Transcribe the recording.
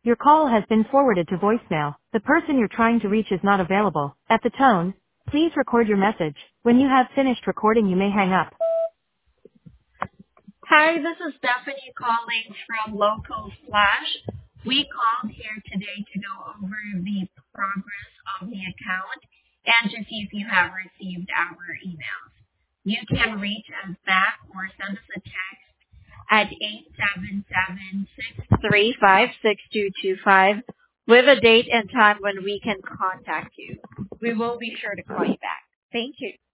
Your call has been forwarded to voicemail. The person you're trying to reach is not available. At the tone, please record your message. When you have finished recording, you may hang up. Hi, this is Stephanie calling from Local Flash. We called here today to go over the progress of the account and to see if you have received our emails. You can reach us back or send us a text at 877-635-6225 with a date and time when we can contact you. We will be sure to call you back. Thank you.